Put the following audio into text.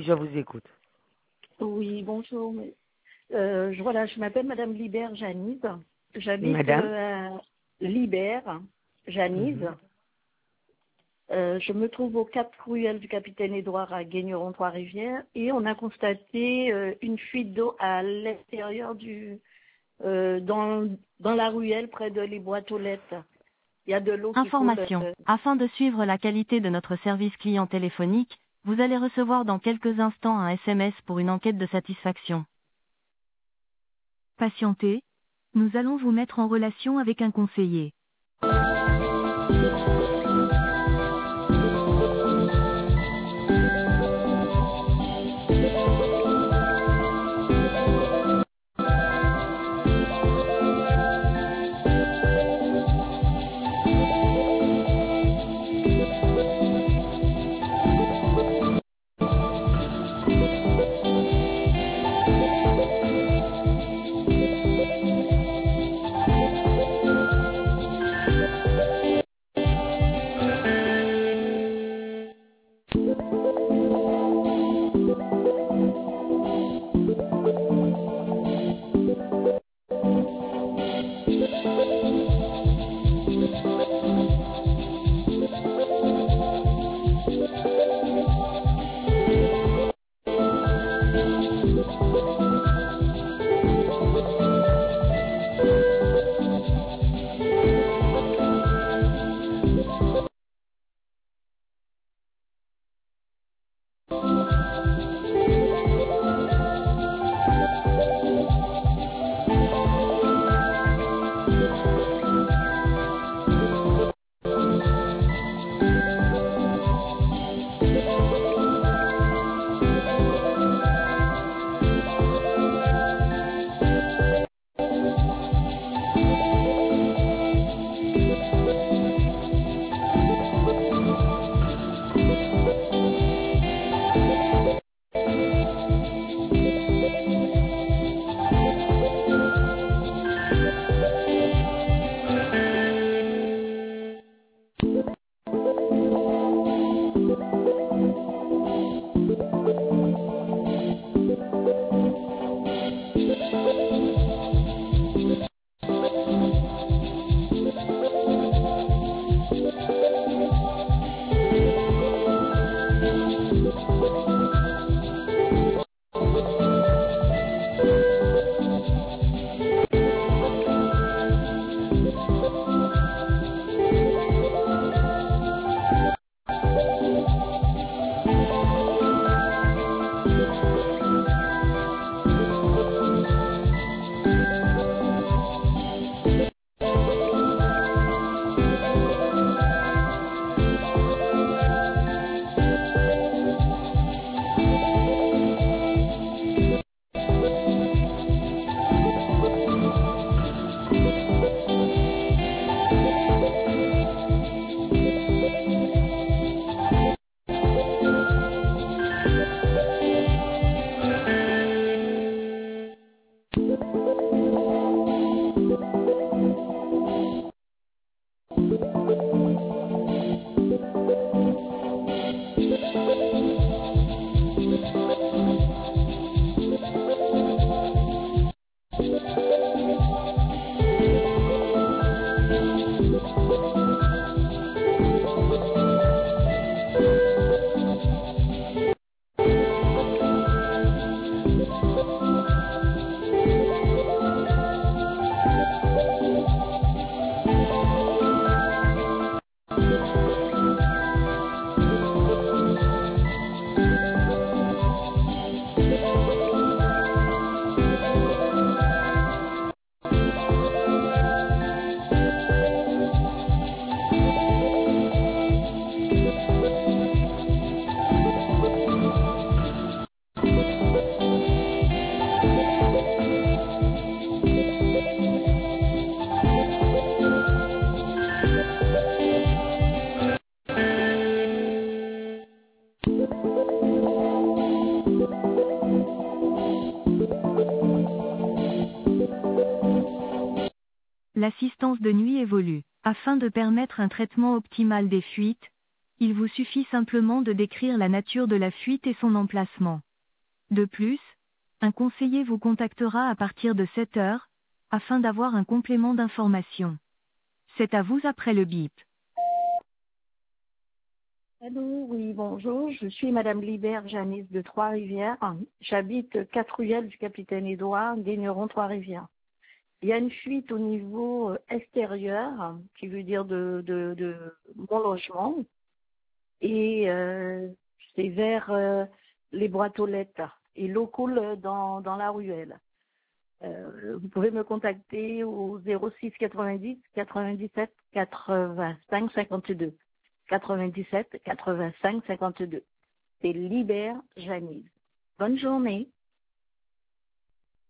je vous écoute. Oui, bonjour. Voilà, je m'appelle Madame Libert Janise. J'habite Madame à Libert Janise. Je me trouve au Cap Ruelle du Capitaine Édouard à Guigneron, Trois-Rivières, et on a constaté une fuite d'eau à l'extérieur dans la ruelle près de les boîtes aux lettres. Il y a de l'eau qui coule. Information. Afin de suivre la qualité de notre service client téléphonique, vous allez recevoir dans quelques instants un SMS pour une enquête de satisfaction. Patientez, nous allons vous mettre en relation avec un conseiller. L'assistance de nuit évolue. Afin de permettre un traitement optimal des fuites, Il vous suffit simplement de décrire la nature de la fuite et son emplacement. De plus, un conseiller vous contactera à partir de 7 heures, afin d'avoir un complément d'information. C'est à vous après le bip. Allô, oui, bonjour. Je suis Madame Libert Janice de Trois-Rivières. J'habite 4 ruelles du Capitaine Édouard, Guigneron, Trois-Rivières. Il y a une fuite au niveau extérieur, qui veut dire de mon logement, et c'est vers les boîtes aux lettres. Et l'eau coule dans la ruelle. Vous pouvez me contacter au 06 90 97 85 52. 97 85 52. C'est Libère Janice. Bonne journée.